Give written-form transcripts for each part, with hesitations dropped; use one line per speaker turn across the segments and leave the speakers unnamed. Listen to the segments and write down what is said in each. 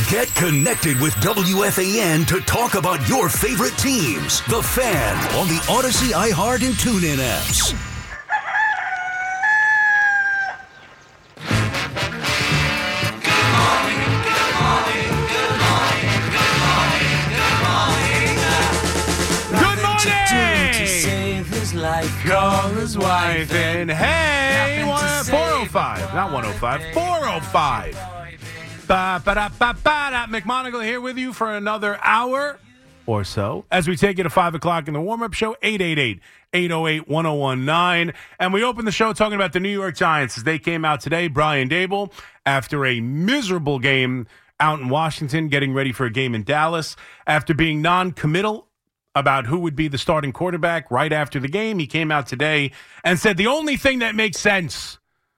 Get connected with WFAN to talk about your favorite teams. The Fan on the Odyssey, iHeart, and TuneIn apps.
Call his wife and hey, 405, not 105, 405. McMonagle here with you for another hour or so as we take you to 5 o'clock in the warm-up show, 888-808-1019. And we open the show talking about the New York Giants as they came out today. Brian Daboll, after a miserable game out in Washington, getting ready for a game in Dallas, after being non-committal about who would be the starting quarterback right after the game, he came out today and said the only thing that makes sense,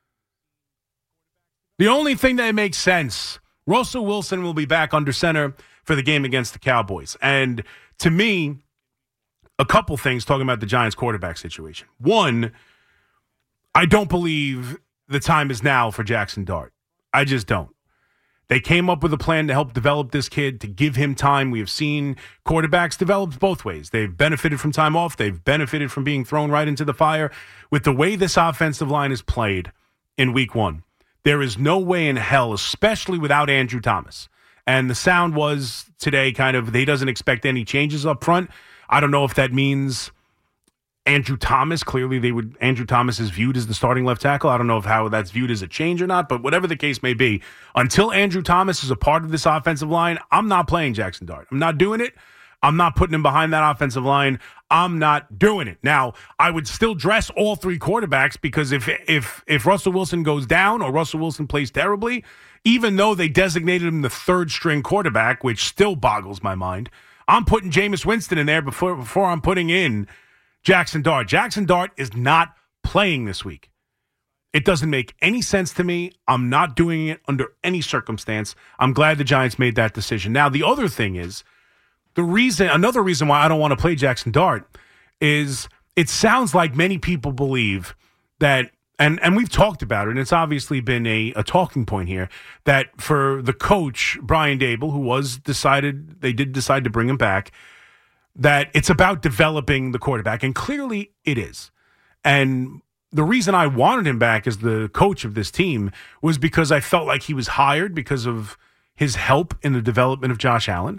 Russell Wilson will be back under center for the game against the Cowboys. And to me, a couple things talking about the Giants quarterback situation. One, I don't believe the time is now for Jackson Dart. I just don't. They came up with a plan to help develop this kid, to give him time. We have seen quarterbacks develop both ways. They've benefited from time off. They've benefited from being thrown right into the fire. With the way this offensive line is played in week one, there is no way in hell, especially without Andrew Thomas. And the sound was today kind of, he doesn't expect any changes up front. I don't know if that means Andrew Thomas. Clearly, Andrew Thomas is viewed as the starting left tackle. I don't know how that's viewed as a change or not, but whatever the case may be, until Andrew Thomas is a part of this offensive line, I'm not playing Jackson Dart. I'm not doing it. I'm not putting him behind that offensive line. I'm not doing it. Now, I would still dress all three quarterbacks because if Russell Wilson goes down or Russell Wilson plays terribly, even though they designated him the third string quarterback, which still boggles my mind, I'm putting Jameis Winston in there before I'm putting in Jackson Dart. Jackson Dart is not playing this week. It doesn't make any sense to me. I'm not doing it under any circumstance. I'm glad the Giants made that decision. Now, the other thing is, another reason why I don't want to play Jackson Dart is it sounds like many people believe that, and we've talked about it, and it's obviously been a talking point here, that for the coach, Brian Daboll, they did decide to bring him back, that it's about developing the quarterback, and clearly it is. And the reason I wanted him back as the coach of this team was because I felt like he was hired because of his help in the development of Josh Allen.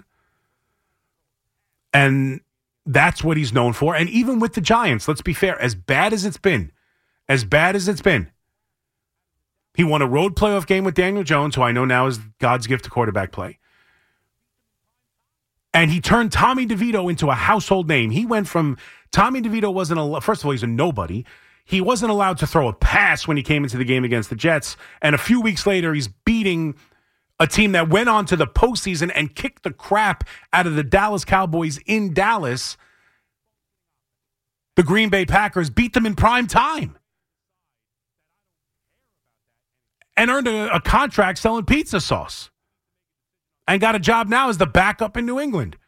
And that's what he's known for. And even with the Giants, let's be fair, as bad as it's been, he won a road playoff game with Daniel Jones, who I know now is God's gift to quarterback play. And he turned Tommy DeVito into a household name. He went from Tommy DeVito first of all, he's a nobody. He wasn't allowed to throw a pass when he came into the game against the Jets. And a few weeks later, he's beating a team that went on to the postseason and kicked the crap out of the Dallas Cowboys in Dallas. The Green Bay Packers beat them in prime time and earned a contract selling pizza sauce. And got a job now as the backup in New England.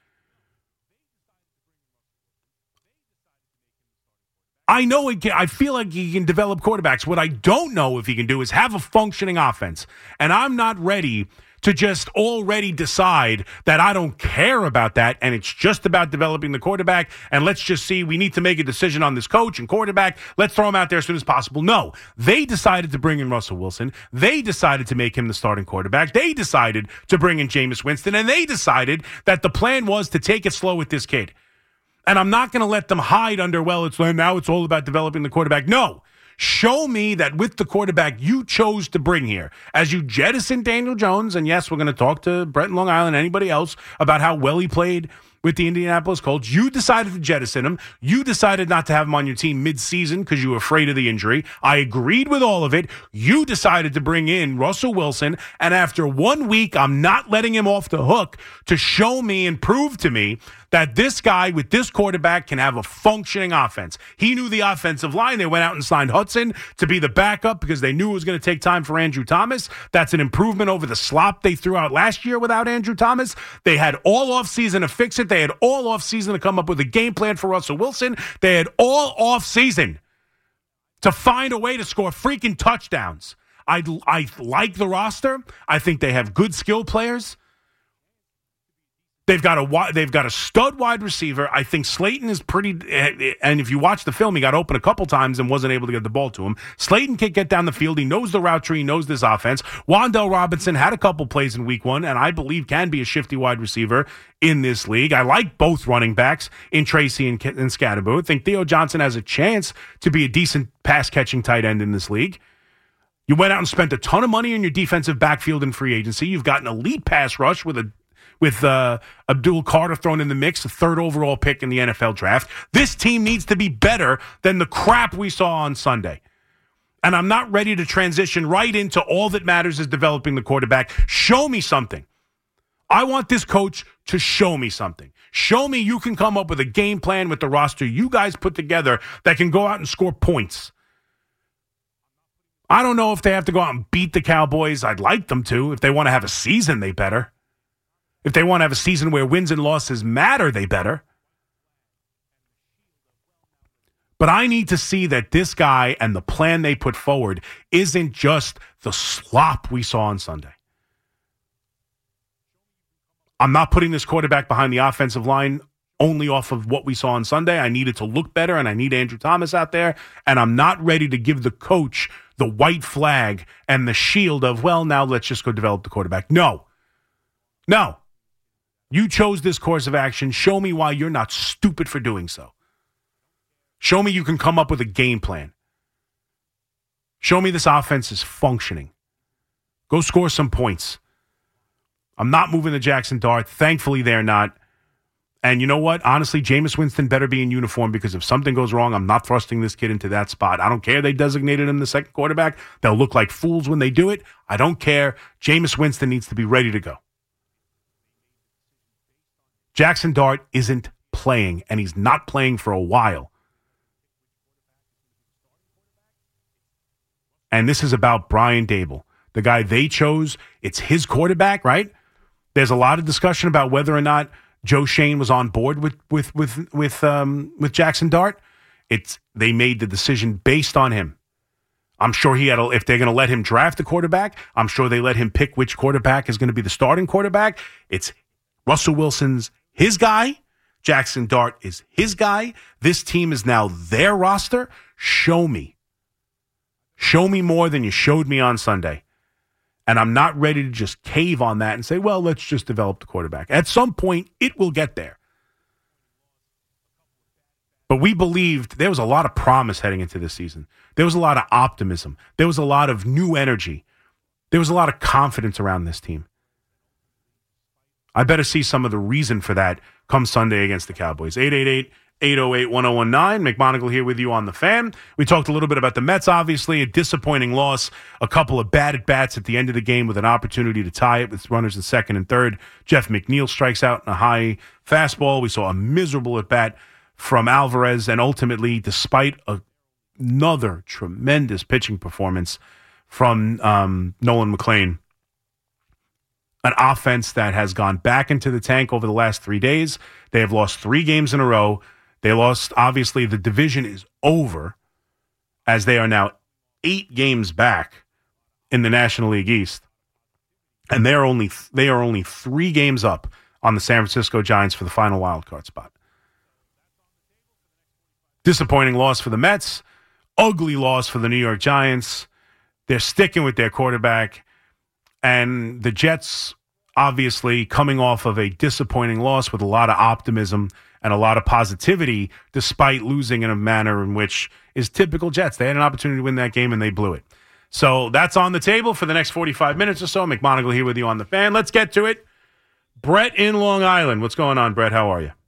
I feel like he can develop quarterbacks. What I don't know if he can do is have a functioning offense. And I'm not ready to just already decide that I don't care about that and it's just about developing the quarterback and let's just see, we need to make a decision on this coach and quarterback. Let's throw him out there as soon as possible. No, they decided to bring in Russell Wilson. They decided to make him the starting quarterback. They decided to bring in Jameis Winston, and they decided that the plan was to take it slow with this kid. And I'm not going to let them hide under, now it's all about developing the quarterback. No. Show me that with the quarterback you chose to bring here, as you jettison Daniel Jones, and yes, we're going to talk to Brett in Long Island, anybody else, about how well he played with the Indianapolis Colts. You decided to jettison him. You decided not to have him on your team mid-season because you were afraid of the injury. I agreed with all of it. You decided to bring in Russell Wilson, and after 1 week, I'm not letting him off the hook to show me and prove to me that this guy with this quarterback can have a functioning offense. He knew the offensive line. They went out and signed Hudson to be the backup because they knew it was going to take time for Andrew Thomas. That's an improvement over the slop they threw out last year without Andrew Thomas. They had all offseason to fix it. They had all offseason to come up with a game plan for Russell Wilson. They had all offseason to find a way to score freaking touchdowns. I like the roster. I think they have good skill players. They've got a stud wide receiver. I think Slayton is pretty, and if you watch the film, he got open a couple times and wasn't able to get the ball to him. Slayton can get down the field. He knows the route tree. He knows this offense. Wan'Dale Robinson had a couple plays in week 1, and I believe can be a shifty wide receiver in this league. I like both running backs in Tracy and Scatterbo. I think Theo Johnson has a chance to be a decent pass-catching tight end in this league. You went out and spent a ton of money in your defensive backfield in free agency. You've got an elite pass rush with Abdul Carter thrown in the mix, the 3rd overall pick in the NFL draft. This team needs to be better than the crap we saw on Sunday. And I'm not ready to transition right into all that matters is developing the quarterback. Show me something. I want this coach to show me something. Show me you can come up with a game plan with the roster you guys put together that can go out and score points. I don't know if they have to go out and beat the Cowboys. I'd like them to. If they want to have a season, they better. If they want to have a season where wins and losses matter, they better. But I need to see that this guy and the plan they put forward isn't just the slop we saw on Sunday. I'm not putting this quarterback behind the offensive line only off of what we saw on Sunday. I need it to look better, and I need Andrew Thomas out there. And I'm not ready to give the coach the white flag and the shield of, well, now let's just go develop the quarterback. No. You chose this course of action. Show me why you're not stupid for doing so. Show me you can come up with a game plan. Show me this offense is functioning. Go score some points. I'm not moving the Jackson Dart. Thankfully, they're not. And you know what? Honestly, Jameis Winston better be in uniform because if something goes wrong, I'm not thrusting this kid into that spot. I don't care they designated him the second quarterback. They'll look like fools when they do it. I don't care. Jameis Winston needs to be ready to go. Jackson Dart isn't playing, and he's not playing for a while. And this is about Brian Daboll, the guy they chose. It's his quarterback, right? There's a lot of discussion about whether or not Joe Shane was on board with Jackson Dart. They made the decision based on him. I'm sure if they're going to let him draft the quarterback, I'm sure they let him pick which quarterback is going to be the starting quarterback. It's Russell Wilson's his guy. Jackson Dart is his guy. This team is now their roster. Show me. Show me more than you showed me on Sunday. And I'm not ready to just cave on that and say, well, let's just develop the quarterback. At some point, it will get there. But we believed there was a lot of promise heading into this season. There was a lot of optimism. There was a lot of new energy. There was a lot of confidence around this team. I better see some of the reason for that come Sunday against the Cowboys. 888-808-1019. Mick Monagle here with you on The Fan. We talked a little bit about the Mets, obviously. A disappointing loss. A couple of bad at-bats at the end of the game with an opportunity to tie it with runners in second and third. Jeff McNeil strikes out in a high fastball. We saw a miserable at-bat from Alvarez. And ultimately, despite another tremendous pitching performance from Nolan McLean, an offense that has gone back into the tank over the last 3 days. They have lost 3 games in a row. They lost, obviously, the division is over as they are now 8 games back in the National League East. And they are only 3 games up on the San Francisco Giants for the final wildcard spot. Disappointing loss for the Mets. Ugly loss for the New York Giants. They're sticking with their quarterback. And the Jets, obviously, coming off of a disappointing loss with a lot of optimism and a lot of positivity, despite losing in a manner in which is typical Jets. They had an opportunity to win that game, and they blew it. So that's on the table for the next 45 minutes or so. Mick Monagle here with you on The Fan. Let's get to it. Brett in Long Island. What's going on, Brett? How are you?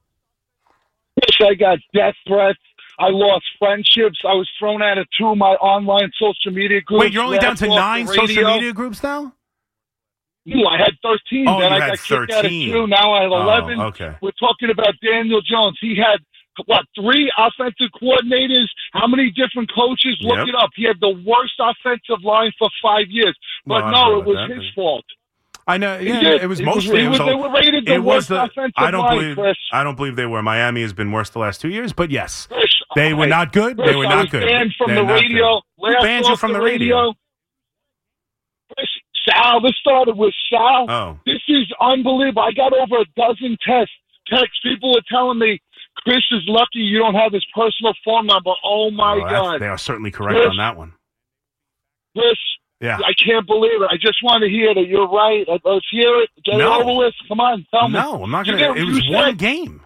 I got death threats. I lost friendships. I was thrown out of 2 of my online social media groups.
Wait, you're only down to 9 social media groups now?
No, I had 13.
Oh,
then
you
I
had
got
13.
kicked out of 2. Now I have 11.
Oh, okay.
We're talking about Daniel Jones. He had, 3 offensive coordinators? How many different coaches? Look it up. He had the worst offensive line for 5 years. But no, it was his fault.
I know. Yeah, it was mostly.
They were rated the worst offensive line, Chris.
I don't believe they were. Miami has been worse the last 2 years, but yes,
Chris,
they were not good.
Chris,
They were not
I was
good.
Banned from
They're
the radio.
Who banned you from the radio?
Chris, Sal Sal. This started with Sal.
Oh.
This is unbelievable. I got over a dozen texts. People were telling me, Chris is lucky you don't have his personal phone number. Oh, my God.
They are certainly correct on that one.
Chris,
yeah.
I can't believe it. I just want to hear that you're right. Let's hear it. Get it over with. Come on, tell me.
No, I'm not going to. It was one game.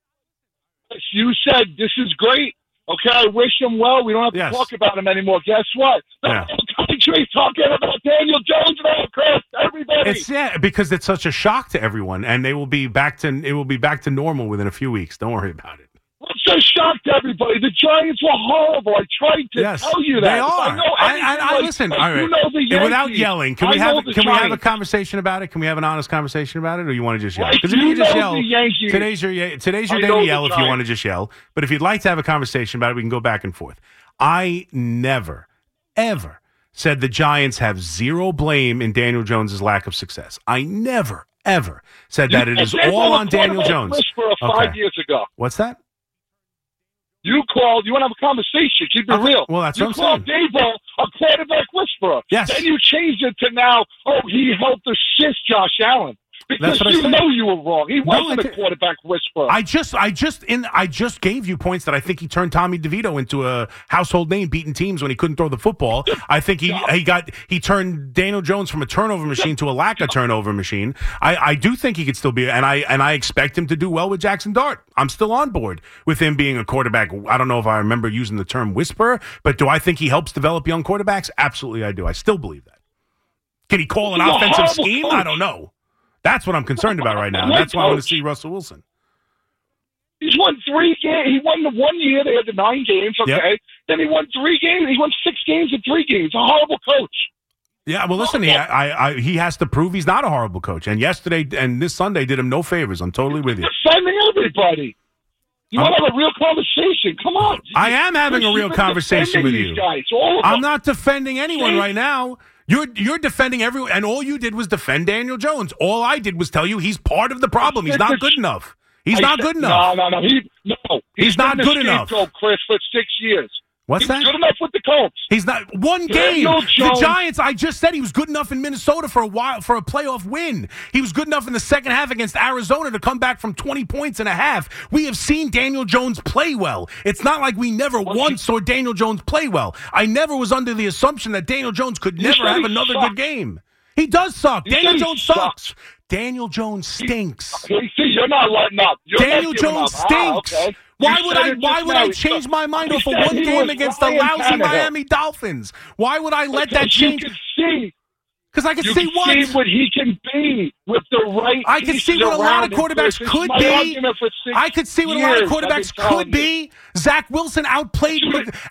You said this is great. Okay, I wish him well. We don't have to talk about him anymore. Guess what? The whole country's talking about Daniel Jones now, Chris. Everybody.
Because it's such a shock to everyone, and it will be back to normal within a few weeks. Don't worry about it.
It's a shock to everybody. The Giants were horrible. I tried to tell you that.
They are. I listen. All right. Without yelling, can we have a conversation about it? Can we have an honest conversation about it, or you want to just yell? Because if you just yell, today's your day to yell if you want to just yell. But if you'd like to have a conversation about it, we can go back and forth. I never, ever said the Giants have zero blame in Daniel Jones' lack of success. I never, ever said that it is all on Daniel Jones.
5 years ago.
What's that?
You called. You want to have a conversation. Keep it real.
Well, that's what I'm saying.
You called Dabo a quarterback whisperer.
Yes.
Then you changed it to now, he helped assist Josh Allen. Because you know you were wrong. He wasn't a quarterback whisperer.
I just gave you points that I think he turned Tommy DeVito into a household name, beating teams when he couldn't throw the football. I think he turned Daniel Jones from a turnover machine to a lack of turnover machine. I do think he could still be, and I expect him to do well with Jackson Dart. I'm still on board with him being a quarterback. I don't know if I remember using the term whisperer, but do I think he helps develop young quarterbacks? Absolutely, I do. I still believe that. Can he call an offensive scheme? I don't know. That's what I'm concerned about right now. That's why I want to see Russell Wilson.
He's won 3 games. He won the 1 year. They had the 9 games, okay? Yep. Then he won 3 games. He won 6 games in 3 games. A horrible coach.
Yeah, well, listen, he has to prove he's not a horrible coach. And yesterday and this Sunday did him no favors. I'm totally with you.
Defending everybody. You want to have a real conversation. Come on.
I am having a real conversation with you.
Guys,
I'm not defending anyone right now. You're defending everyone, and all you did was defend Daniel Jones. All I did was tell you he's part of the problem. He's not good enough. He's not good enough.
No.
He's not good enough.
Chris, for 6 years.
What's that?
He's good enough with the Colts.
He's not. One game. The Giants, I just said he was good enough in Minnesota for a playoff win. He was good enough in the second half against Arizona to come back from 20 points and a half. We have seen Daniel Jones play well. It's not like we never once saw Daniel Jones play well. I never was under the assumption that Daniel Jones could never have another good game. He does suck. Daniel Jones sucks. Daniel Jones stinks.
See, you're not letting up.
Daniel Jones stinks. Okay. Why would I change my mind off of one game against the lousy Miami Dolphins? Why would I let that change? Because I can see what?
You can see what he can be with the right.
I can see what a lot of quarterbacks could be. I could see what a lot of quarterbacks could be. Zach Wilson outplayed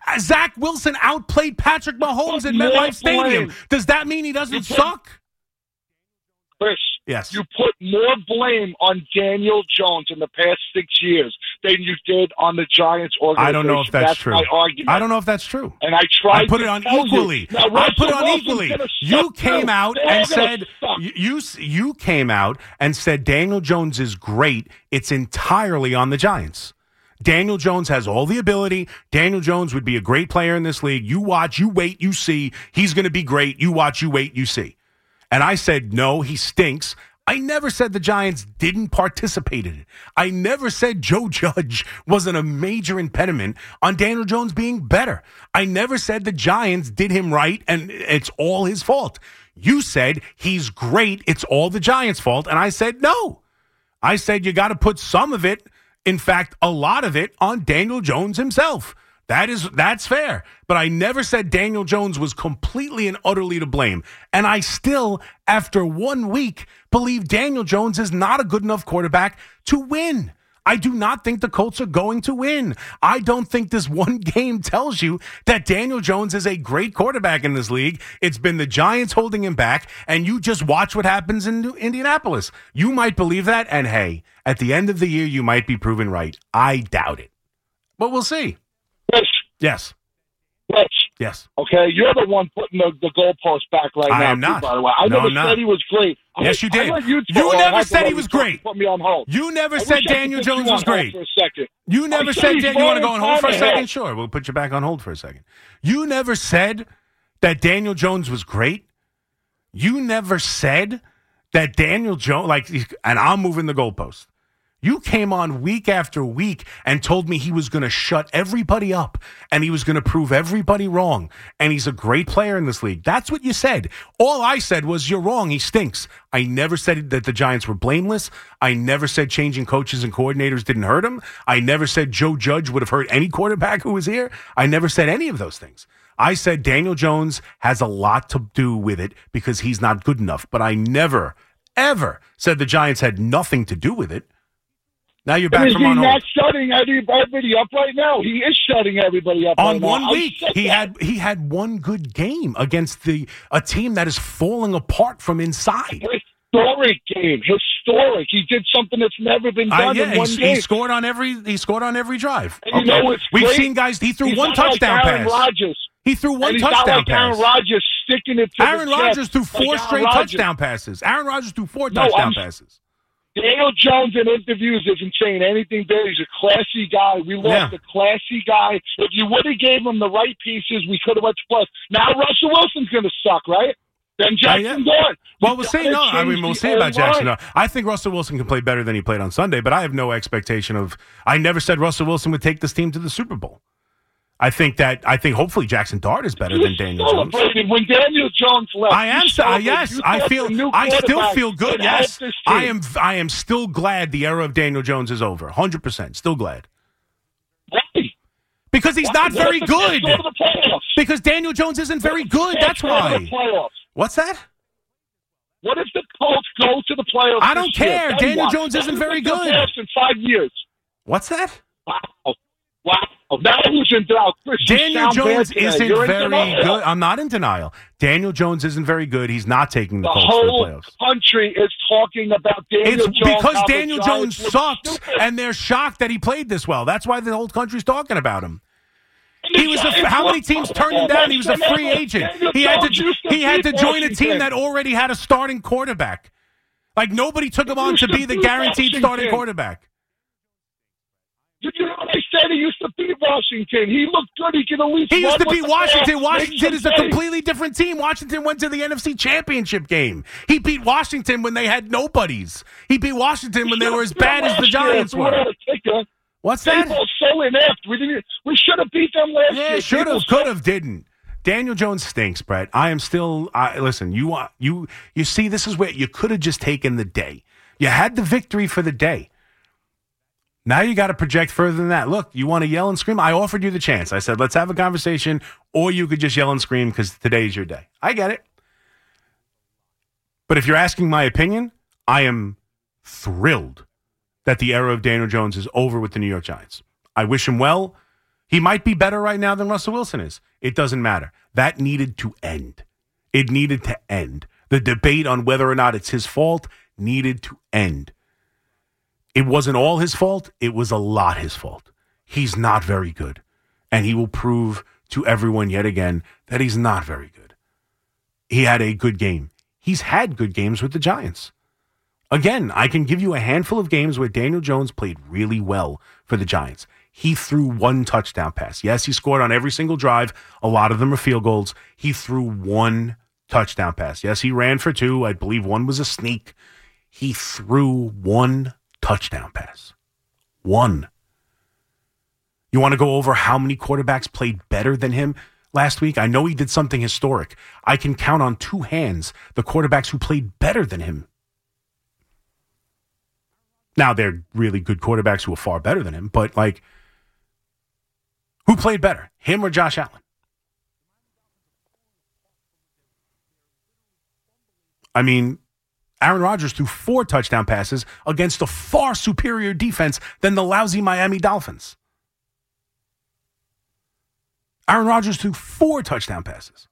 Patrick Mahomes in MetLife Stadium. Does that mean he doesn't suck?
Chris,
yes.
You put more blame on Daniel Jones in the past 6 years than you did on the Giants organization.
I don't know if that's true.
My argument.
I don't know if that's true.
And I tried
to put it on equally. I put it on equally. You came out and said you came out and said Daniel Jones is great. It's entirely on the Giants. Daniel Jones has all the ability. Daniel Jones would be a great player in this league. You watch, you wait, you see. He's going to be great. You watch, you wait, you see. And I said, no, he stinks. I never said the Giants didn't participate in it. I never said Joe Judge wasn't a major impediment on Daniel Jones being better. I never said the Giants did him right and it's all his fault. You said he's great, it's all the Giants' fault. And I said, no. I said you got to put some of it, in fact, a lot of it, on Daniel Jones himself. That's fair. But I never said Daniel Jones was completely and utterly to blame. And I still, after 1 week, believe Daniel Jones is not a good enough quarterback to win. I do not think the Colts are going to win. I don't think this one game tells you that Daniel Jones is a great quarterback in this league. It's been the Giants holding him back, and you just watch what happens in Indianapolis. You might believe that, and hey, at the end of the year, you might be proven right. I doubt it. But we'll see. Yes. Yes.
Okay, you're the one putting the goalpost back right now.
I am not.
By the way, I never said he was great.
Yes, you did. You never said he was great.
Put me on hold.
You never said Daniel Jones was great. You never said you want to go on hold for a second? Sure, we'll put you back on hold for a second. You never said that Daniel Jones was great. You never said that Daniel Jones, and I'm moving the goalpost. You came on week after week and told me he was going to shut everybody up and he was going to prove everybody wrong. And he's a great player in this league. That's what you said. All I said was, you're wrong. He stinks. I never said that the Giants were blameless. I never said changing coaches and coordinators didn't hurt him. I never said Joe Judge would have hurt any quarterback who was here. I never said any of those things. I said Daniel Jones has a lot to do with it because he's not good enough. But I never, ever said the Giants had nothing to do with it. Now you're back from on hold.
He's not shutting everybody up right now. He is shutting everybody up
on one week. He had one good game against a team that is falling apart from inside.
Historic game. Historic. He did something that's never been done in one game.
He scored on every drive.
And you know what's
We've
great?
seen guys. He threw one touchdown pass.
Rodgers.
He threw one touchdown
pass.
Aaron
Rodgers sticking it to
Aaron Rodgers threw four straight touchdown passes. Aaron Rodgers threw four touchdown passes.
Daniel Jones in interviews isn't saying anything bad. He's a classy guy. We lost a classy guy. If you would have gave him the right pieces, we could have went to plus. Now Russell Wilson's going to suck, right? Then Jackson Dart.
Well, we'll see. No, I mean, we'll see about Jackson Dart. I think Russell Wilson can play better than he played on Sunday, but I have no expectation of. I never said Russell Wilson would take this team to the Super Bowl. I think hopefully Jackson Dart is better than Daniel Jones.
When Daniel Jones left,
I still feel good. Yes, I am still glad the era of Daniel Jones is over. 100%, still glad.
Why?
Because he's not very good.
Go to the playoffs.
Because Daniel Jones isn't very good. That's why. What's that?
What if the Colts go to the playoffs?
I don't care. Daniel Jones isn't very good.
In 5 years.
What's that?
Wow. Now who's in denial?
Daniel Jones isn't very good. I'm not in denial. Daniel Jones isn't very good. He's not taking the Colts to the playoffs.
The whole country is talking about Daniel Jones.
It's because Daniel Jones sucks, and they're shocked that he played this well. That's why the whole country's talking about him. He was how many teams turned him down? He was a free agent. He had to join a team that already had a starting quarterback. Like nobody took him on to be the guaranteed starting quarterback.
Did you know they said he used to beat Washington? He looked good. He could at least.
He used to beat Washington. Washington is a completely different team. Washington went to the NFC Championship game. He beat Washington when they had nobodies. He beat Washington when they were as bad as the Giants were. What's that?
They were so inept. We should have beat them last year.
Yeah, should have, could have, didn't. Daniel Jones stinks, Brett. I am still. Listen, you see, this is where you could have just taken the day. You had the victory for the day. Now you got to project further than that. Look, you want to yell and scream? I offered you the chance. I said, let's have a conversation, or you could just yell and scream because today's your day. I get it. But if you're asking my opinion, I am thrilled that the era of Daniel Jones is over with the New York Giants. I wish him well. He might be better right now than Russell Wilson is. It doesn't matter. That needed to end. It needed to end. The debate on whether or not it's his fault needed to end. It wasn't all his fault. It was a lot his fault. He's not very good. And he will prove to everyone yet again that he's not very good. He had a good game. He's had good games with the Giants. Again, I can give you a handful of games where Daniel Jones played really well for the Giants. He threw one touchdown pass. Yes, he scored on every single drive. A lot of them are field goals. He threw one touchdown pass. Yes, he ran for two. I believe one was a sneak. He threw one touchdown pass. One. You want to go over how many quarterbacks played better than him last week? I know he did something historic. I can count on two hands the quarterbacks who played better than him. Now, they're really good quarterbacks who are far better than him, but who played better, him or Josh Allen? I mean, Aaron Rodgers threw 4 touchdown passes against a far superior defense than the lousy Miami Dolphins. Aaron Rodgers threw 4 touchdown passes.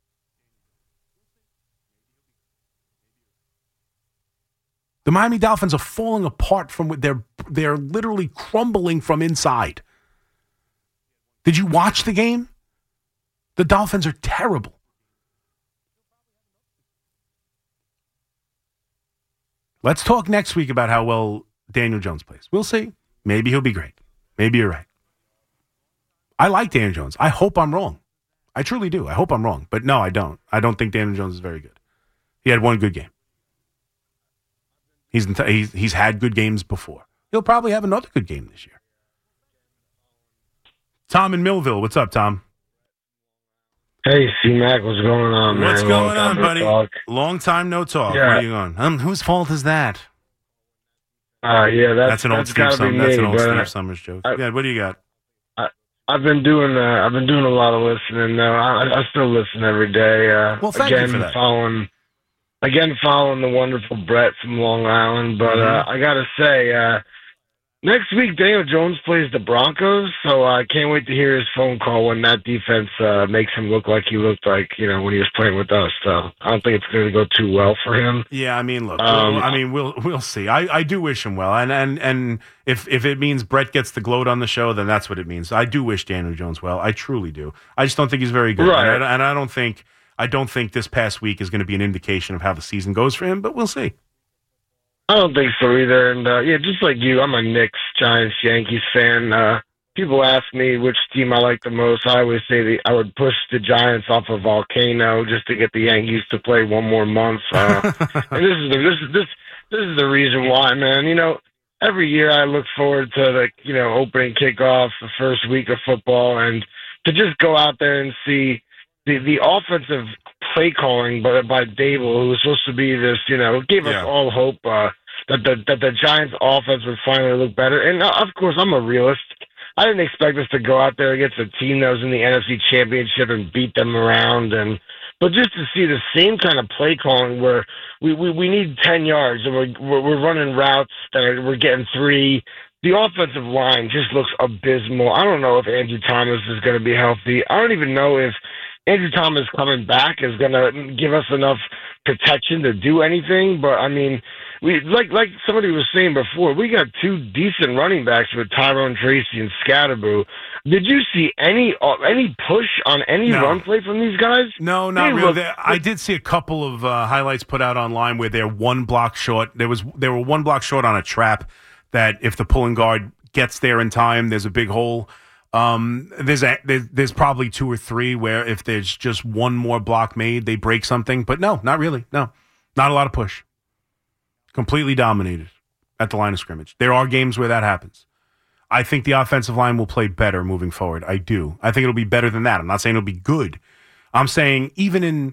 The Miami Dolphins are falling apart from what they're literally crumbling from inside. Did you watch the game? The Dolphins are terrible. Let's talk next week about how well Daniel Jones plays. We'll see. Maybe he'll be great. Maybe you're right. I like Daniel Jones. I hope I'm wrong. I truly do. I hope I'm wrong. But no, I don't. I don't think Daniel Jones is very good. He had one good game. He's had good games before. He'll probably have another good game this year. Tom in Millville. What's up, Tom?
Hey, C-Mac, what's going on, man?
What's going on, buddy? Long time no talk.
Yeah.
What are you on? Whose fault is that?
Yeah,
that's an old Steve Summers joke. What do you got?
I've been doing a lot of listening now. I still listen every day.
Well, thank you for that.
Following the wonderful Brett from Long Island, but I gotta say, next week Daniel Jones plays the Broncos, so I can't wait to hear his phone call when that defense makes him look like he looked like, when he was playing with us. So I don't think it's going to go too well for him.
Yeah, I mean, look, we'll see. I do wish him well, and if it means Brett gets the gloat on the show, then that's what it means. I do wish Daniel Jones well. I truly do. I just don't think he's very good,
right.
And I don't think this past week is going to be an indication of how the season goes for him, but we'll see.
I don't think so either. And, just like you, I'm a Knicks, Giants, Yankees fan. People ask me which team I like the most. I always say I would push the Giants off a volcano just to get the Yankees to play one more month. And this is the reason why, man. Every year I look forward to opening kickoff, the first week of football, and to just go out there and see the offensive play calling by Dable, who was supposed to be this, gave us all hope that the Giants' offense would finally look better. And, of course, I'm a realist. I didn't expect us to go out there against a team that was in the NFC Championship and beat them around. But just to see the same kind of play calling where we need 10 yards and we're running routes that we're getting 3. The offensive line just looks abysmal. I don't know if Andrew Thomas is going to be healthy. I don't even know if Andrew Thomas coming back is going to give us enough protection to do anything. But, I mean, we like somebody was saying before, we got 2 decent running backs with Tyrone Tracy and Scatterboo. Did you see any push on any run play from these guys?
No, not really. I did see a couple of highlights put out online where they're one block short. They were one block short on a trap that if the pulling guard gets there in time, there's a big hole. There's probably 2 or 3 where if there's just one more block made, they break something. But no, not really. No, not a lot of push. Completely dominated at the line of scrimmage. There are games where that happens. I think the offensive line will play better moving forward. I do. I think it'll be better than that. I'm not saying it'll be good. I'm saying even in,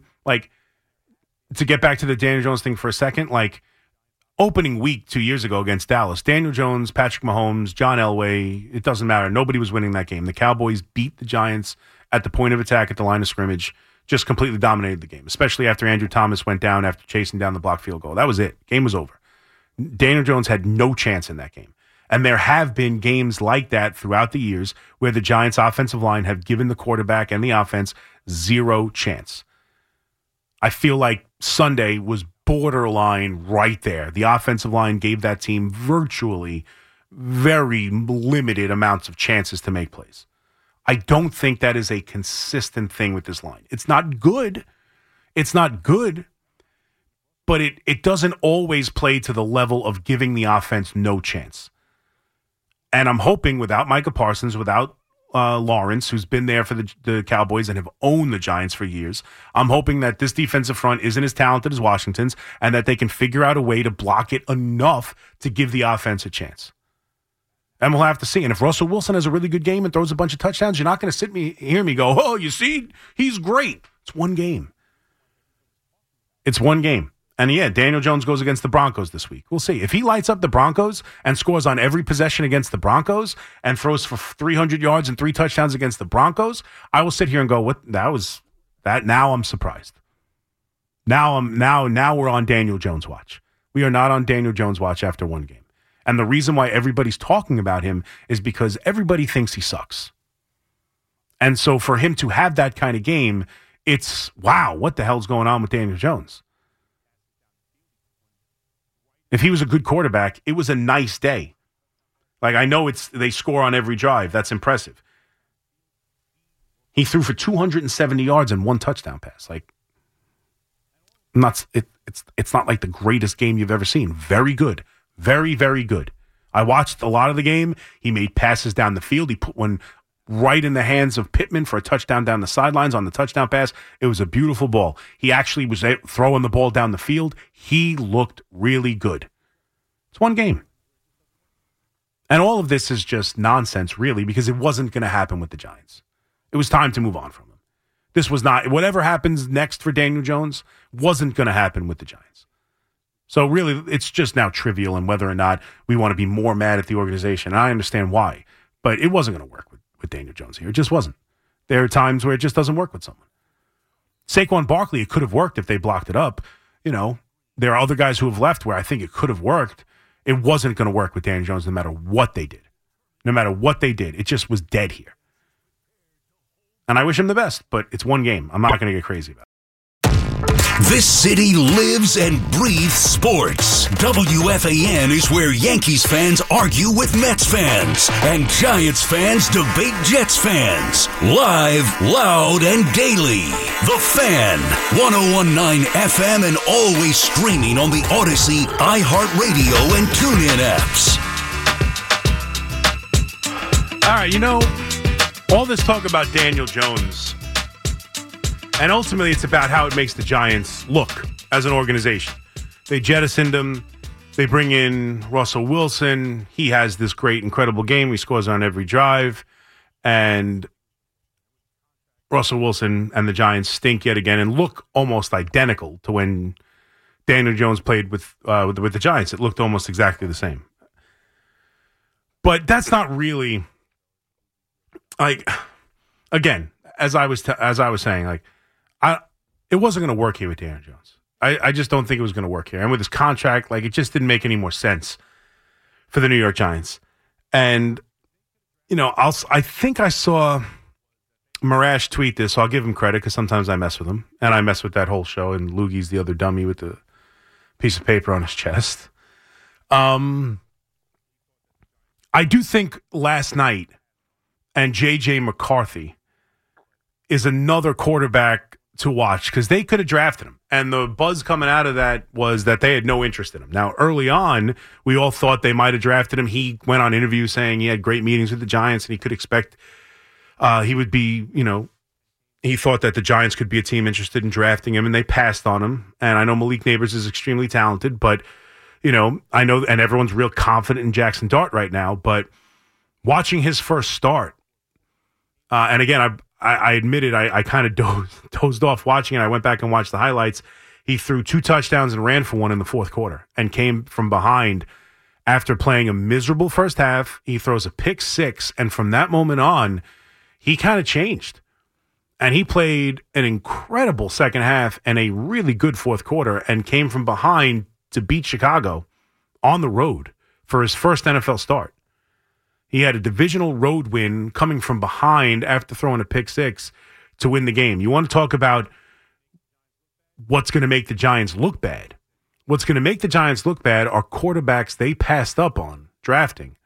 to get back to the Daniel Jones thing for a second, opening week 2 years ago against Dallas, Daniel Jones, Patrick Mahomes, John Elway, it doesn't matter. Nobody was winning that game. The Cowboys beat the Giants at the point of attack at the line of scrimmage, just completely dominated the game, especially after Andrew Thomas went down after chasing down the blocked field goal. That was it. Game was over. Daniel Jones had no chance in that game. And there have been games like that throughout the years where the Giants' offensive line have given the quarterback and the offense zero chance. I feel like Sunday was borderline right there. The offensive line gave that team virtually very limited amounts of chances to make plays. I don't think that is a consistent thing with this line. It's not good. But it doesn't always play to the level of giving the offense no chance. And I'm hoping without Micah Parsons, without Lawrence, who's been there for the Cowboys and have owned the Giants for years, I'm hoping that this defensive front isn't as talented as Washington's and that they can figure out a way to block it enough to give the offense a chance. And we'll have to see. And if Russell Wilson has a really good game and throws a bunch of touchdowns, you're not going to hear me go, oh, you see, he's great. It's one game. And yeah, Daniel Jones goes against the Broncos this week. We'll see. If he lights up the Broncos and scores on every possession against the Broncos and throws for 300 yards and 3 touchdowns against the Broncos, I will sit here and go, "What? That was that." Now I'm surprised. Now we're on Daniel Jones watch. We are not on Daniel Jones watch after one game. And the reason why everybody's talking about him is because everybody thinks he sucks. And so for him to have that kind of game, it's, wow, what the hell's going on with Daniel Jones? If he was a good quarterback, it was a nice day. I know they score on every drive. That's impressive. He threw for 270 yards and 1 touchdown pass. It's not like the greatest game you've ever seen. Very good. Very, very good. I watched a lot of the game. He made passes down the field. He put one right in the hands of Pittman for a touchdown down the sidelines on the touchdown pass. It was a beautiful ball. He actually was throwing the ball down the field. He looked really good. It's one game. And all of this is just nonsense, really, because it wasn't going to happen with the Giants. It was time to move on from them. This was not, whatever happens next for Daniel Jones wasn't going to happen with the Giants. So really, it's just now trivial and whether or not we want to be more mad at the organization. I understand why, but it wasn't going to work with Daniel Jones here. It just wasn't. There are times where it just doesn't work with someone. Saquon Barkley, it could have worked if they blocked it up. You know, there are other guys who have left where I think it could have worked. It wasn't going to work with Daniel Jones no matter what they did. No matter what they did. It just was dead here. And I wish him the best, but it's one game. I'm not going to get crazy about it.
This city lives and breathes sports. WFAN is where Yankees fans argue with Mets fans and Giants fans debate Jets fans. Live, loud, and daily. The Fan, 101.9 FM, and always streaming on the Odyssey, iHeartRadio, and TuneIn apps.
All right, you know, all this talk about Daniel Jones, and ultimately it's about how it makes the Giants look as an organization. They jettisoned him. They bring in Russell Wilson. He has this great, incredible game. He scores on every drive. And Russell Wilson and the Giants stink yet again and look almost identical to when Daniel Jones played with the Giants. It looked almost exactly the same. But that's not really, like, again, as I was saying, like, it wasn't going to work here with Daniel Jones. I just don't think it was going to work here. And with his contract, like, it just didn't make any more sense for the New York Giants. And, you know, I think I saw Marash tweet this, so I'll give him credit because sometimes I mess with him. And I mess with that whole show, and Loogie's the other dummy with the piece of paper on his chest. I do think last night and J.J. McCarthy is another quarterback to watch because they could have drafted him. And the buzz coming out of that was that they had no interest in him. Now, early on, we all thought they might have drafted him. He went on interviews saying he had great meetings with the Giants and he could expect he would be, you know, he thought that the Giants could be a team interested in drafting him, and they passed on him. And I know Malik Neighbors is extremely talented, but, you know, I know, and everyone's real confident in Jackson Dart right now, but watching his first start, and again, I admitted I kind of dozed off watching it. I went back and watched the highlights. He threw 2 touchdowns and ran for one in the fourth quarter and came from behind after playing a miserable first half. He throws a pick 6, and from that moment on, he kind of changed. And he played an incredible second half and a really good fourth quarter and came from behind to beat Chicago on the road for his first NFL start. He had a divisional road win coming from behind after throwing a pick 6 to win the game. You want to talk about what's going to make the Giants look bad. What's going to make the Giants look bad are quarterbacks they passed up on drafting,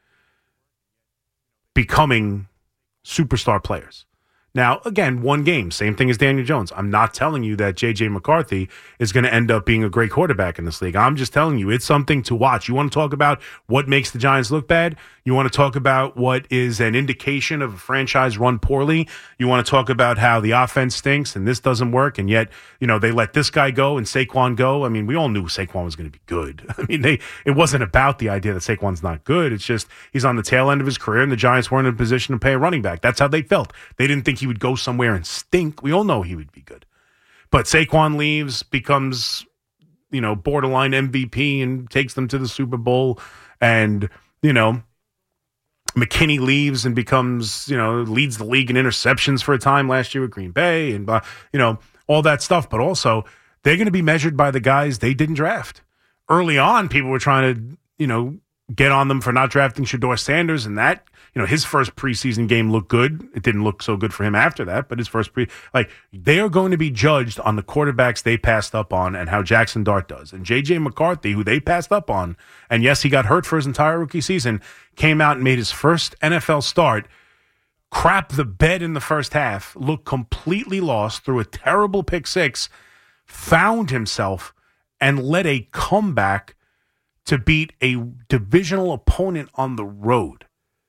becoming superstar players. Now, again, one game, same thing as Daniel Jones. I'm not telling you that J.J. McCarthy is going to end up being a great quarterback in this league. I'm just telling you it's something to watch. You want to talk about what makes the Giants look bad? You want to talk about what is an indication of a franchise run poorly? You want to talk about how the offense stinks and this doesn't work, and yet, you know, they let this guy go and Saquon go? I mean, we all knew Saquon was going to be good. I mean, it wasn't about the idea that Saquon's not good. It's just he's on the tail end of his career, and the Giants weren't in a position to pay a running back. That's how they felt. They didn't think he would go somewhere and stink. We all know he would be good. But Saquon leaves, becomes, you know, borderline MVP and takes them to the Super Bowl. And, you know, McKinney leaves and becomes, you know, leads the league in interceptions for a time last year with Green Bay and, you know, all that stuff. But also, they're going to be measured by the guys they didn't draft. Early on, people were trying to, you know, get on them for not drafting Shedeur Sanders, and that, you know, his first preseason game looked good. It didn't look so good for him after that, but his first they are going to be judged on the quarterbacks they passed up on and how Jackson Dart does. And J.J. McCarthy, who they passed up on, and yes, he got hurt for his entire rookie season, came out and made his first NFL start, crapped the bed in the first half, looked completely lost, threw a terrible pick 6, found himself, and led a comeback to beat a divisional opponent on the road.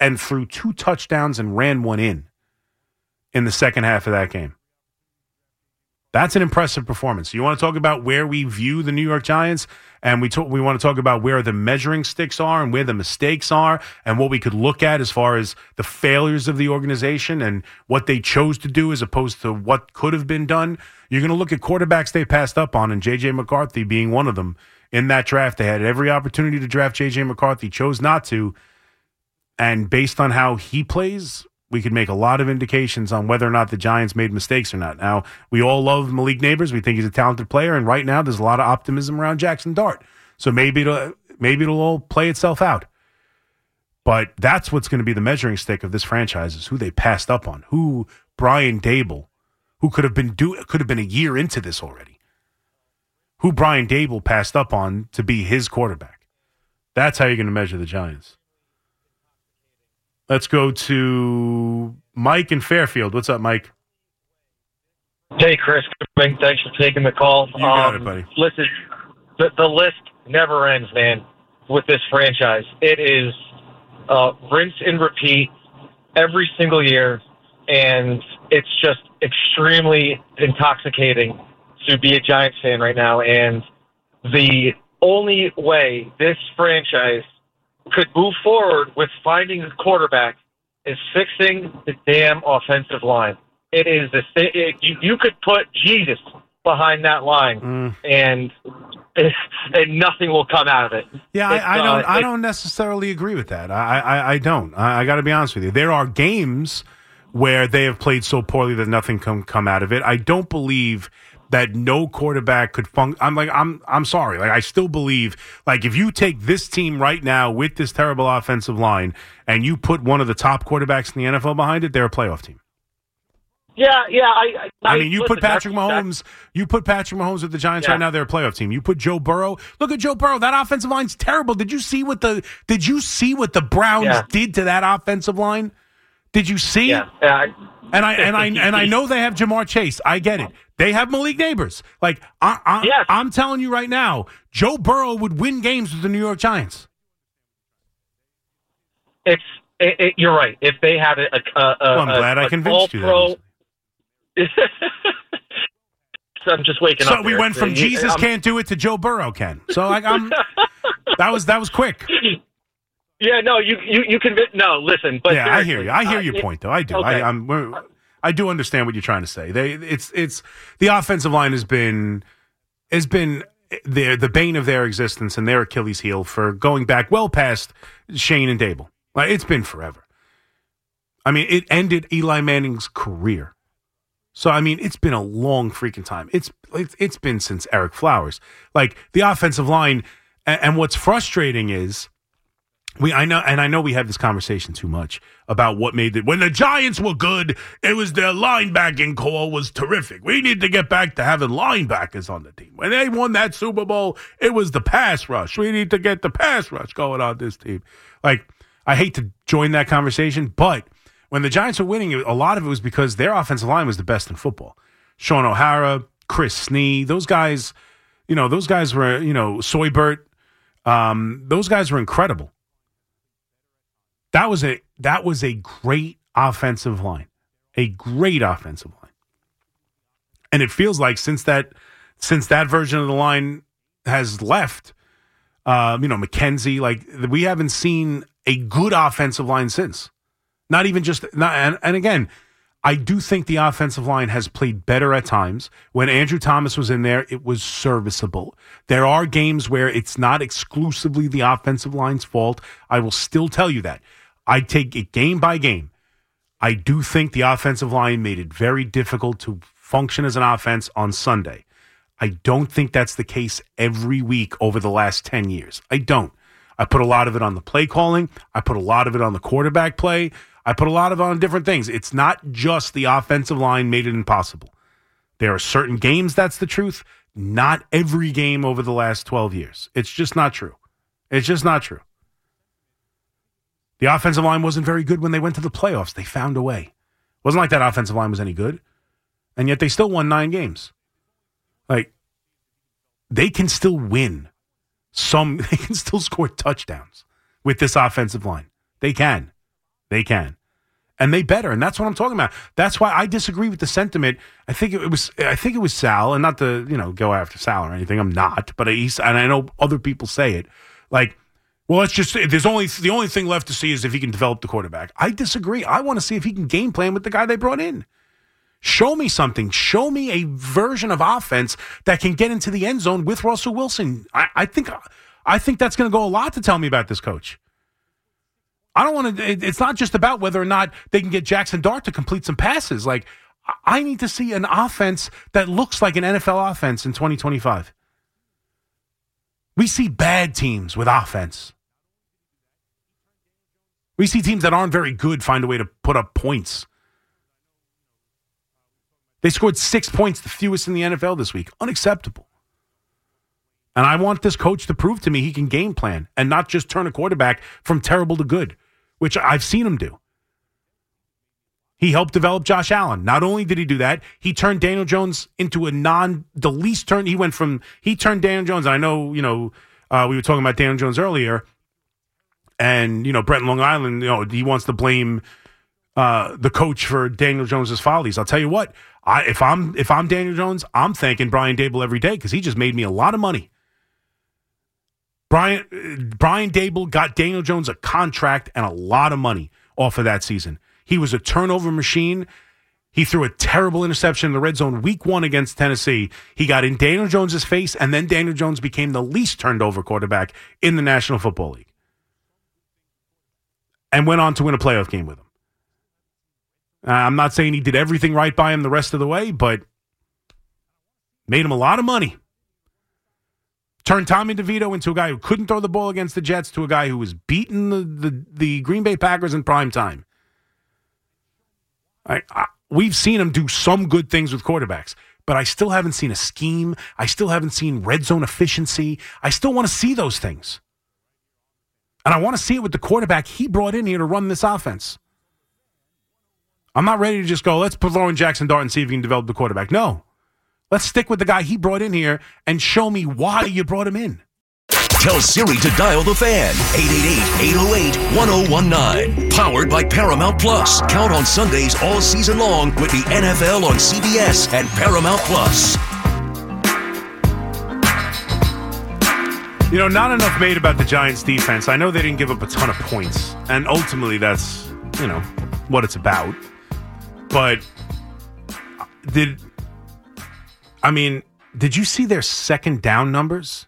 and threw 2 touchdowns and ran one in the second half of that game. That's an impressive performance. You want to talk about where we view the New York Giants, and we want to talk about where the measuring sticks are and where the mistakes are and what we could look at as far as the failures of the organization and what they chose to do as opposed to what could have been done. You're going to look at quarterbacks they passed up on, and J.J. McCarthy being one of them. In that draft, they had every opportunity to draft J.J. McCarthy, chose not to, and based on how he plays, we could make a lot of indications on whether or not the Giants made mistakes or not. Now, we all love Malik Nabers. We think he's a talented player, and right now there's a lot of optimism around Jackson Dart. So maybe it'll all play itself out. But that's what's going to be the measuring stick of this franchise, is who they passed up on. Who Brian Daboll, who could have been a year into this already. Who Brian Daboll passed up on to be his quarterback. That's how you're going to measure the Giants. Let's go to Mike in Fairfield. What's up, Mike?
Hey, Chris. Thanks for taking the call.
You got it, buddy.
Listen, the list never ends, man, with this franchise. It is rinse and repeat every single year, and it's just extremely intoxicating to be a Giants fan right now. And the only way this franchise could move forward with finding a quarterback is fixing the damn offensive line. It is you could put Jesus behind that line, and nothing will come out of it.
Yeah, I don't necessarily agree with that. I don't. I got to be honest with you. There are games where they have played so poorly that nothing can come out of it. I don't believe that no quarterback could function. I'm sorry. Like, I still believe, like, if you take this team right now with this terrible offensive line and you put one of the top quarterbacks in the NFL behind it, they're a playoff team.
Yeah.
I mean, you put Patrick Mahomes with the Giants right now, they're a playoff team. You put Joe Burrow. Look at Joe Burrow. That offensive line's terrible. Did you see what the Browns did to that offensive line? Did you see?
Yeah.
And I know they have Jamar Chase. I get it. They have Malik Nabers. Like, I'm telling you right now, Joe Burrow would win games with the New York Giants.
You're right. If they had
I'm glad I convinced you.
So I'm just waking up.
So we went from Jesus can't do it to Joe Burrow can. So like that was quick.
Yeah, no, you can. No, listen, but
yeah, I hear you. I hear your point, though. I do. Okay. I do understand what you're trying to say. It's the offensive line has been the bane of their existence and their Achilles heel for going back well past Shane and Daboll. Like, it's been forever. I mean, it ended Eli Manning's career. So I mean, it's been a long freaking time. It's been since Eric Flowers. Like, the offensive line, and what's frustrating is. I know we have this conversation too much about what made it. When the Giants were good, it was their linebacking core was terrific. We need to get back to having linebackers on the team. When they won that Super Bowl, it was the pass rush. We need to get the pass rush going on this team. Like, I hate to join that conversation, but when the Giants were winning, a lot of it was because their offensive line was the best in football. Sean O'Hara, Chris Snee, those guys were, Soybert, those guys were incredible. That was a great offensive line, and it feels like since that version of the line has left, McKenzie, like, we haven't seen a good offensive line since. Not even just and again, I do think the offensive line has played better at times. When Andrew Thomas was in there, it was serviceable. There are games where it's not exclusively the offensive line's fault. I will still tell you that. I take it game by game. I do think the offensive line made it very difficult to function as an offense on Sunday. I don't think that's the case every week over the last 10 years. I don't. I put a lot of it on the play calling. I put a lot of it on the quarterback play. I put a lot of it on different things. It's not just the offensive line made it impossible. There are certain games that's the truth. Not every game over the last 12 years. It's just not true. It's just not true. The offensive line wasn't very good when they went to the playoffs. They found a way. It wasn't like that offensive line was any good. And yet they still won 9 games. Like, they can still win. They can still score touchdowns with this offensive line. They can. They can. And they better, and that's what I'm talking about. That's why I disagree with the sentiment. I think it was Sal, and not to go after Sal or anything. I'm not, but and I know other people say it. Like, well, let's just say the only thing left to see is if he can develop the quarterback. I disagree. I want to see if he can game plan with the guy they brought in. Show me something. Show me a version of offense that can get into the end zone with Russell Wilson. I think that's going to go a lot to tell me about this coach. I don't want to. It's not just about whether or not they can get Jackson Dart to complete some passes. Like, I need to see an offense that looks like an NFL offense in 2025. We see bad teams with offense. We see teams that aren't very good find a way to put up points. They scored 6 points, the fewest in the NFL this week. Unacceptable. And I want this coach to prove to me he can game plan and not just turn a quarterback from terrible to good, which I've seen him do. He helped develop Josh Allen. Not only did he do that, he turned Daniel Jones into he turned Daniel Jones. I know, we were talking about Daniel Jones earlier, and, Brett in Long Island, he wants to blame the coach for Daniel Jones's follies. I'll tell you what, if I'm Daniel Jones, I'm thanking Brian Daboll every day because he just made me a lot of money. Brian Daboll got Daniel Jones a contract and a lot of money off of that season. He was a turnover machine. He threw a terrible interception in the red zone week 1 against Tennessee. He got in Daniel Jones' face, and then Daniel Jones became the least turned over quarterback in the National Football League. And went on to win a playoff game with him. I'm not saying he did everything right by him the rest of the way, but made him a lot of money. Turned Tommy DeVito into a guy who couldn't throw the ball against the Jets to a guy who was beating the Green Bay Packers in prime time. We've seen him do some good things with quarterbacks, but I still haven't seen a scheme. I still haven't seen red zone efficiency. I still want to see those things. And I want to see it with the quarterback he brought in here to run this offense. I'm not ready to just go, let's throw in Jackson Dart and see if he can develop the quarterback. No. Let's stick with the guy he brought in here and show me why you brought him in.
Tell Siri to dial the fan. 888-808-1019. Powered by Paramount Plus. Count on Sundays all season long with the NFL on CBS and Paramount Plus.
Not enough made about the Giants defense. I know they didn't give up a ton of points. And ultimately that's, what it's about. But did you see their second down numbers?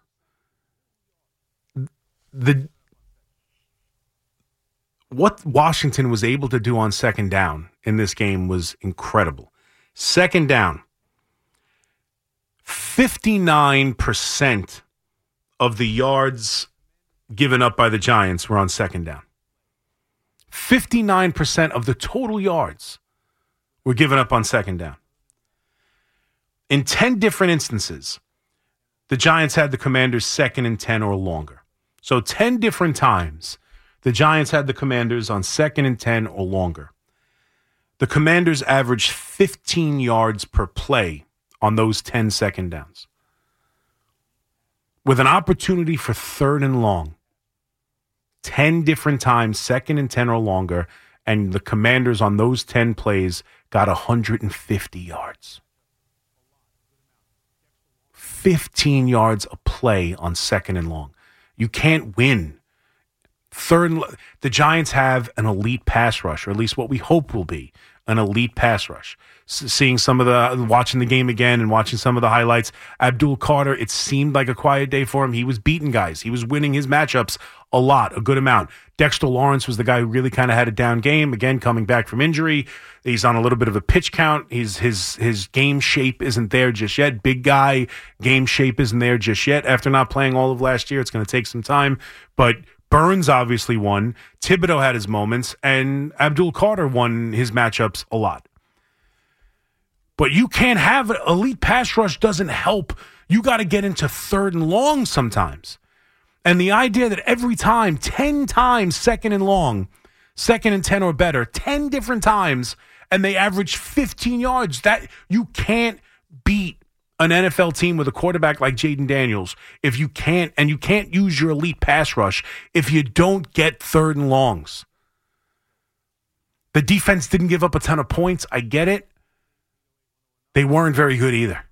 What Washington was able to do on second down in this game was incredible. Second down, 59% of the yards given up by the Giants were on second down. 59% of the total yards were given up on second down. In 10 different instances, the Giants had the Commanders 2nd and 10 or longer. So 10 different times, the Giants had the Commanders on 2nd and 10 or longer. The Commanders averaged 15 yards per play on those 10 second downs. With an opportunity for 3rd and long, 10 different times, 2nd and 10 or longer, and the Commanders on those 10 plays got 150 yards. 15 yards a play on 2nd and long. You can't win. The Giants have an elite pass rush, or at least what we hope will be an elite pass rush. Watching the game again and watching some of the highlights, Abdul Carter, it seemed like a quiet day for him. He was beating guys. He was winning his matchups a good amount. Dexter Lawrence was the guy who really kind of had a down game, again, coming back from injury. He's on a little bit of a pitch count. His game shape isn't there just yet. Big guy, game shape isn't there just yet. After not playing all of last year, it's going to take some time. But Burns obviously won. Thibodeau had his moments, and Abdul Carter won his matchups a lot. But you can't have elite pass rush doesn't help. You got to get into 3rd and long sometimes. And the idea that every time, 10 times 2nd and long, 2nd and 10 or better, 10 different times, and they average 15 yards, that you can't beat an NFL team with a quarterback like Jaden Daniels if you can't use your elite pass rush if you don't get 3rd and longs. The defense didn't give up a ton of points. I get it. They weren't very good either.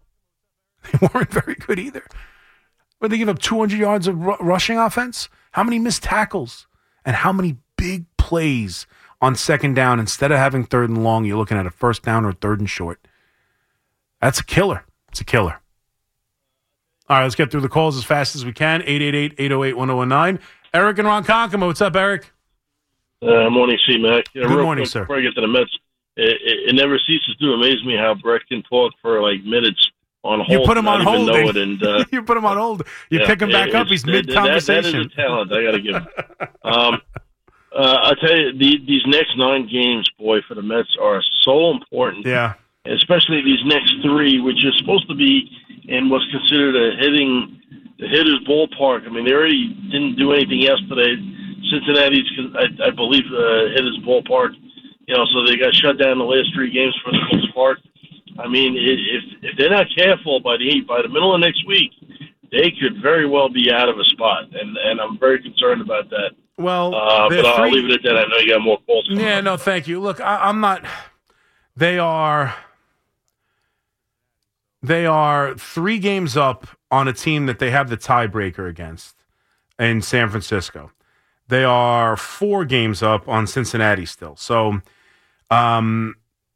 But they give up 200 yards of rushing offense? How many missed tackles? And how many big plays on second down? Instead of having third and long, you're looking at a first down or third and short. That's a killer. It's a killer. All right, let's get through the calls as fast as we can. 888-808-1019. Eric and Ronkonkoma. What's up, Eric?
Morning, C-Mac.
Good morning, sir.
Before I get to the Mets, it never ceases to amaze me how Brett can talk for like minutes on hold.
You put him on hold.
You
put him on hold. You pick him back up. He's mid-conversation.
That is a talent I got to give him. I'll tell you, these next 9 games, boy, for the Mets are so important.
Yeah.
Especially these next 3, which is supposed to be in what's considered the hitter's ballpark. I mean, they already didn't do anything yesterday. Cincinnati's, I believe, hitter's ballpark. So they got shut down the last 3 games for the most part. I mean, if they're not careful by the middle of next week, they could very well be out of a spot, and I'm very concerned about that.
Well,
but I'll leave it at that. I know you got more calls.
Yeah, no, thank you. Look, I'm not. They are 3 games up on a team that they have the tiebreaker against in San Francisco. They are 4 games up on Cincinnati still. So, I'm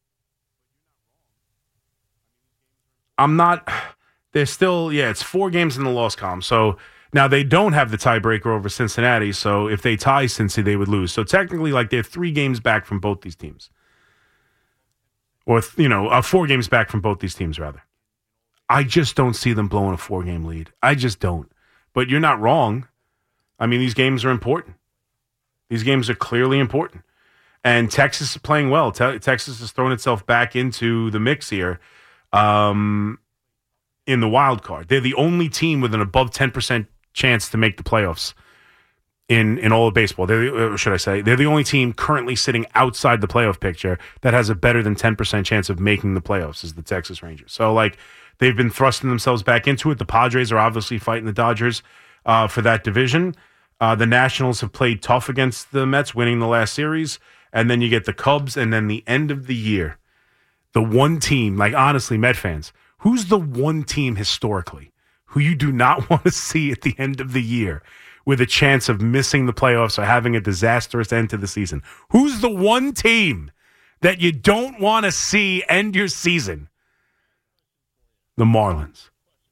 not. They're still, it's 4 games in the loss column. So now they don't have the tiebreaker over Cincinnati. So if they tie Cincy, they would lose. So technically, they're 3 games back from both these teams, or 4 games back from both these teams rather. I just don't see them blowing a 4-game lead. I just don't. But you're not wrong. I mean, these games are important. These games are clearly important. And Texas is playing well. Texas has thrown itself back into the mix here in the wild card. They're the only team with an above 10% chance to make the playoffs in all of baseball. They're the only team currently sitting outside the playoff picture that has a better than 10% chance of making the playoffs is the Texas Rangers. So, they've been thrusting themselves back into it. The Padres are obviously fighting the Dodgers for that division. The Nationals have played tough against the Mets, winning the last series. And then you get the Cubs, and then the end of the year, the one team, honestly, Met fans, who's the one team historically who you do not want to see at the end of the year with a chance of missing the playoffs or having a disastrous end to the season? Who's the one team that you don't want to see end your season? The Marlins.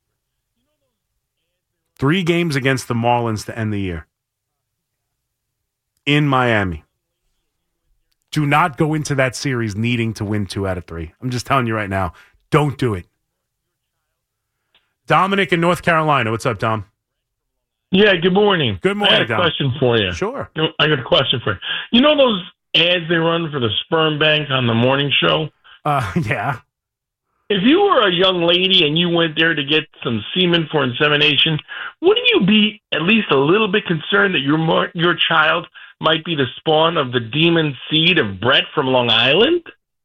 3 games against the Marlins to end the year. In Miami. Do not go into that series needing to win 2 out of 3. I'm just telling you right now. Don't do it. Dominic in North Carolina. What's up, Dom?
Yeah, good morning.
Good morning,
I got a question for you.
Sure.
I got a question for you. You know those ads they run for the sperm bank on the morning show?
Yeah.
If you were a young lady and you went there to get some semen for insemination, wouldn't you be at least a little bit concerned that your child might be the spawn of the demon seed of Brett from Long Island?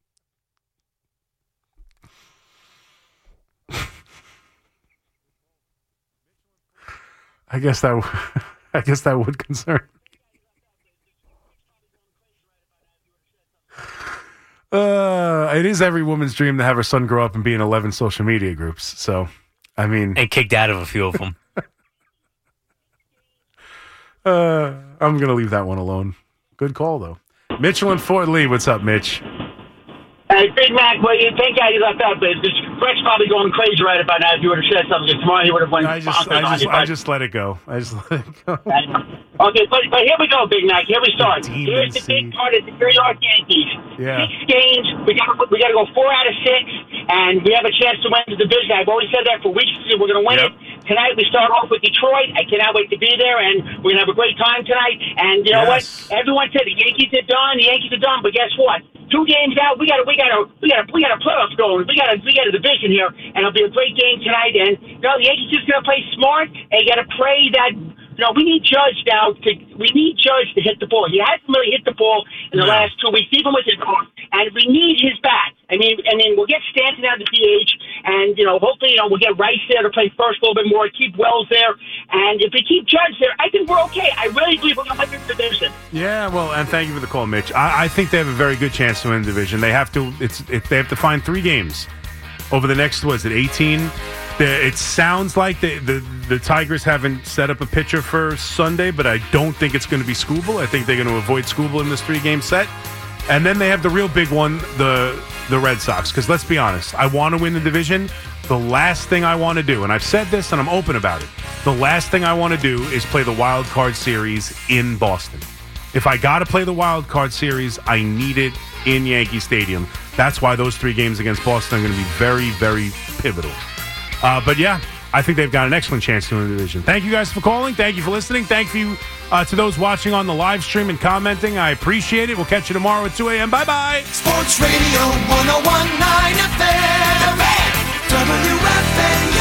I guess that would concern me. It is every woman's dream to have her son grow up and be in 11 social media groups. So, I mean,
and kicked out of a few of them.
I'm gonna leave that one alone. Good call though. Mitchell and Fort Lee. What's up, Mitch?
Hey, Big Mac, well, thank God you left out, but Brett's probably going crazy right about now. If you would have said something tomorrow, he would have went.
I just let it go. Okay,
but here we go, Big Mac. Here we start. Here's the big part of the New York Yankees.
Yeah.
6 games. We got to go 4 out of 6, and we have a chance to win the division. I've always said that for weeks. We're going to win it. Tonight we start off with Detroit. I cannot wait to be there, and we're going to have a great time tonight. And you know what? Everyone said the Yankees are done. The Yankees are done, but guess what? 2 games out, we got a playoff going. We got a division here, and it'll be a great game tonight. And the Yankees just gonna play smart. And you got to pray that we need Judge now. We need Judge to hit the ball. He hasn't really hit the ball in the last 2 weeks, even with his arm. And we need his bat. I mean, and then we'll get Stanton out of the DH, and hopefully we'll get Rice there to play first a little bit more. Keep Wells there, and if we keep Judge there, I think we're okay. I really believe we're gonna win this division.
Yeah, well, and thank you for the call, Mitch. I think they have a very good chance to win the division. They have to. They have to find 3 games over the next. Was it 18? It sounds like the Tigers haven't set up a pitcher for Sunday, but I don't think it's going to be Skubal. I think they're going to avoid Skubal in this 3-game set. And then they have the real big one, the Red Sox. Because let's be honest, I want to win the division. The last thing I want to do, and I've said this and I'm open about it, the last thing I want to do is play the wild card series in Boston. If I got to play the wild card series, I need it in Yankee Stadium. That's why those 3 games against Boston are going to be very, very pivotal. But yeah, I think they've got an excellent chance to win the division. Thank you guys for calling. Thank you for listening. Thank you to those watching on the live stream and commenting. I appreciate it. We'll catch you tomorrow at 2 a.m. Bye-bye.
Sports Radio 101.9 FM. WFAN.